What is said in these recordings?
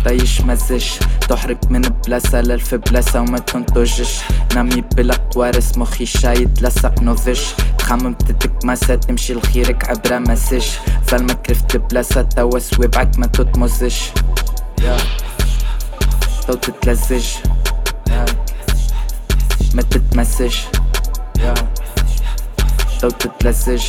طيش مزش، تحرق من بلاصة لألف بلاصة وما تنتجش. نامي بلا قوارس مخي شايد لصق نوفش، تخمم تتكماسة تمشي لخيرك عبرة مسش. ظلمك رفت بلاصة توا سوابعك ما تتمزش، تو تتلزج ما تتمسش، تو تتلزج.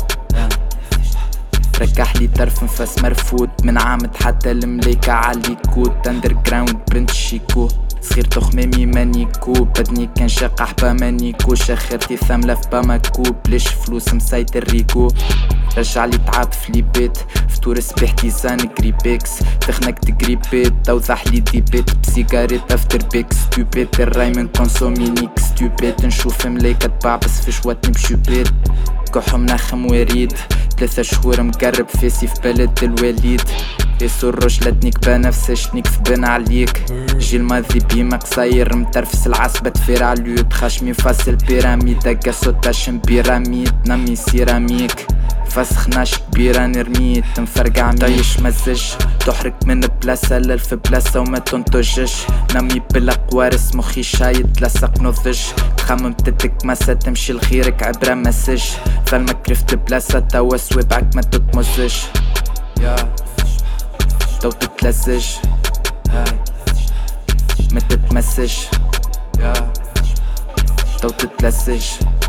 ركحلي طرف نفس مرفوض من عامد حتى الملايكة عاليكود. اندر جراوند برنت شيكو صغير تخمامي مانيكو، بدني كان شاق حبا مانيكو. شخرتي ثاملة في باماكو بليش فلوس مسيطر ريكو. رجعلي تعب في ليبيت فطور صباح ديزان جريبيكس، تخنك تجريبيت توضحلي ديبيت بسيجاريت افتر بيك. ستوبيت الراي من كونسومينيك ستوبيت، نشوف ملايكة تبعبس في شوات نمشي بيت. كحو منخم وريد 3 شهور مقرب فيسي في بلد الوليد. يسو رجلتنيك بنفسشنيك في بن عليك. جي الماضي بيما قصير مترفس العصبة تفير عليوت. خشمي فاصل بيراميد قصو تاشم بيراميد نمي سيراميك. فسخ ناش كبيرة نرميت نفرقع طيش مزج، تحرق من بلاصة لألف بلاصة وما تنتجش. نمي بلا قوارس مخي شايد لصق نضج، تخمم تتكماسة تمشي لخيرك عبرة مسج. ظلمك رفت بلاصة توا سوابعك ما تتمزش، تو تتلزج ما تتمسش، تو تتلزج.